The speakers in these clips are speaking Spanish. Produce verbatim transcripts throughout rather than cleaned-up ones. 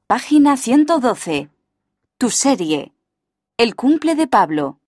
Página ciento doce. Tu serie. El cumple de Pablo.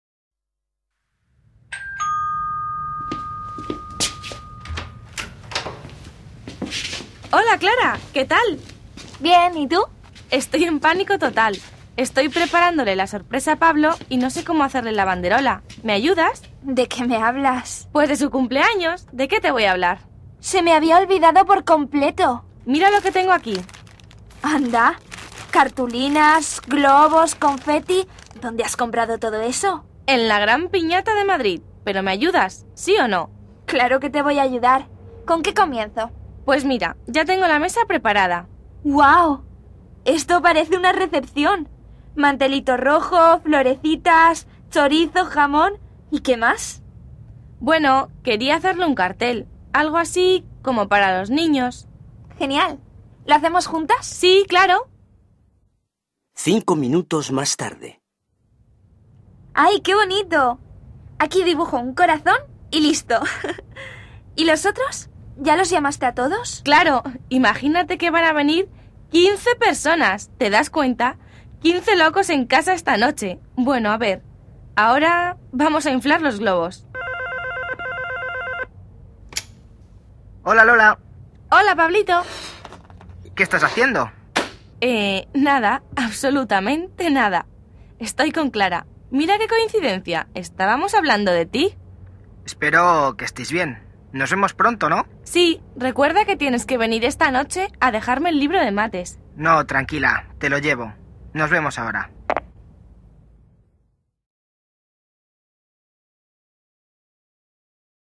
Hola, Clara, ¿qué tal? Bien, ¿y tú? Estoy en pánico total. Estoy preparándole la sorpresa a Pablo y no sé cómo hacerle la banderola. ¿Me ayudas? ¿De qué me hablas? Pues de su cumpleaños. ¿De qué te voy a hablar? Se me había olvidado por completo. Mira lo que tengo aquí. Anda, cartulinas, globos, confeti. ¿Dónde has comprado todo eso? En la Gran Piñata de Madrid. ¿Pero me ayudas? ¿Sí o no? Claro que te voy a ayudar. ¿Con qué comienzo? Pues mira, ya tengo la mesa preparada. ¡Guau! Esto parece una recepción. Mantelito rojo, florecitas, chorizo, jamón... ¿Y qué más? Bueno, quería hacerle un cartel. Algo así como para los niños. Genial. ¿Lo hacemos juntas? Sí, claro. Cinco minutos más tarde. ¡Ay, qué bonito! Aquí dibujo un corazón y listo. ¿Y los otros? ¿Ya los llamaste a todos? Claro, imagínate que van a venir quince personas. ¿Te das cuenta? quince locos en casa esta noche. Bueno, a ver. Ahora vamos a inflar los globos. Hola, Lola. Hola, Pablito. ¿Qué estás haciendo? Eh, nada, absolutamente nada. Estoy con Clara. Mira qué coincidencia. Estábamos hablando de ti. Espero que estés bien. Nos vemos pronto, ¿no? Sí, recuerda que tienes que venir esta noche a dejarme el libro de mates. No, tranquila, te lo llevo. Nos vemos ahora.